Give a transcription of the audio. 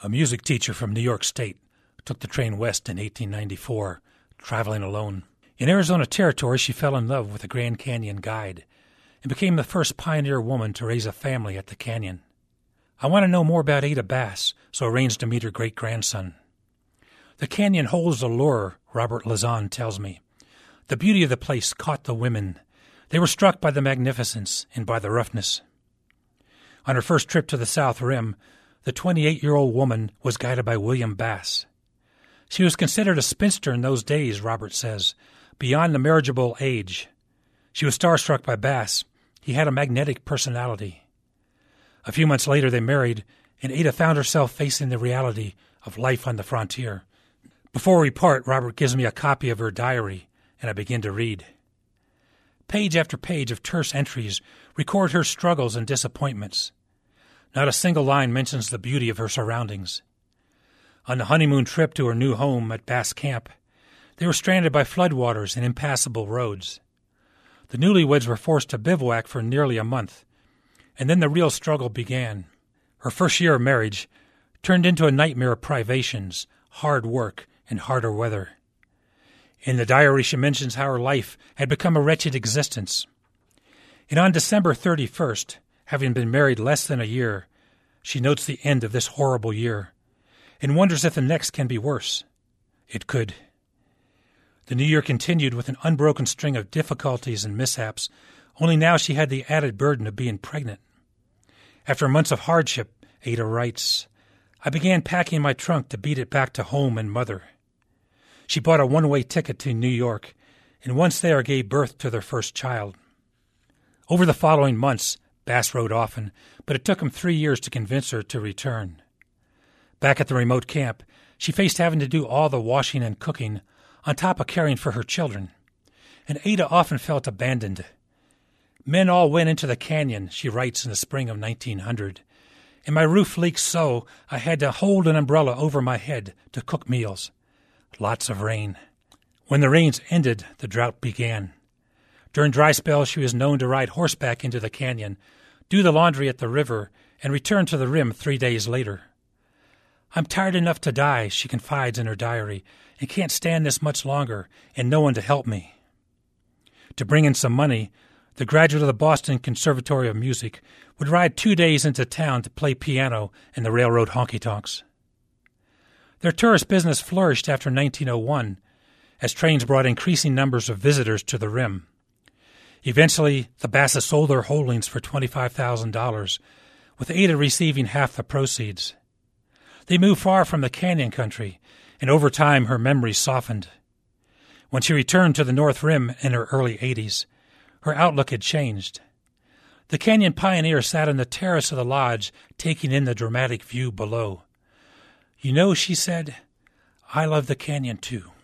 A music teacher from New York State took the train west in 1894, traveling alone. In Arizona Territory, she fell in love with a Grand Canyon guide and became the first pioneer woman to raise a family at the canyon. I want to know more about Ada Bass, so arranged to meet her great-grandson. The canyon holds a lure, Robert Lazan tells me. The beauty of the place caught the women. They were struck by the magnificence and by the roughness. On her first trip to the South Rim, the 28-year-old woman was guided by William Bass. She was considered a spinster in those days, Robert says, beyond the marriageable age. She was starstruck by Bass. He had a magnetic personality. A few months later they married, and Ada found herself facing the reality of life on the frontier. Before we part, Robert gives me a copy of her diary, and I begin to read. Page after page of terse entries record her struggles and disappointments. Not a single line mentions the beauty of her surroundings. On the honeymoon trip to her new home at Bass Camp, they were stranded by floodwaters and impassable roads. The newlyweds were forced to bivouac for nearly a month, and then the real struggle began. Her first year of marriage turned into a nightmare of privations, hard work, and harder weather. In the diary, she mentions how her life had become a wretched existence. And on December 31st, having been married less than a year, she notes the end of this horrible year and wonders if the next can be worse. It could. The new year continued with an unbroken string of difficulties and mishaps, only now she had the added burden of being pregnant. After months of hardship, Ada writes, I began packing my trunk to beat it back to home and mother. She bought a one-way ticket to New York, and once there gave birth to their first child. Over the following months, Bass wrote often, but it took him 3 years to convince her to return. Back at the remote camp, she faced having to do all the washing and cooking, on top of caring for her children. And Ada often felt abandoned. Men all went into the canyon, she writes in the spring of 1900, and my roof leaked so I had to hold an umbrella over my head to cook meals. Lots of rain. When the rains ended, the drought began. During dry spells, she was known to ride horseback into the canyon, do the laundry at the river, and return to the rim 3 days later. I'm tired enough to die, she confides in her diary, and can't stand this much longer, and no one to help me. To bring in some money, the graduate of the Boston Conservatory of Music would ride 2 days into town to play piano in the railroad honky-tonks. Their tourist business flourished after 1901, as trains brought increasing numbers of visitors to the rim. Eventually, the Basses sold their holdings for $25,000, with Ada receiving half the proceeds. They moved far from the canyon country, and over time her memories softened. When she returned to the North Rim in her early 80s, her outlook had changed. The canyon pioneer sat on the terrace of the lodge, taking in the dramatic view below. You know, she said, I love the canyon too.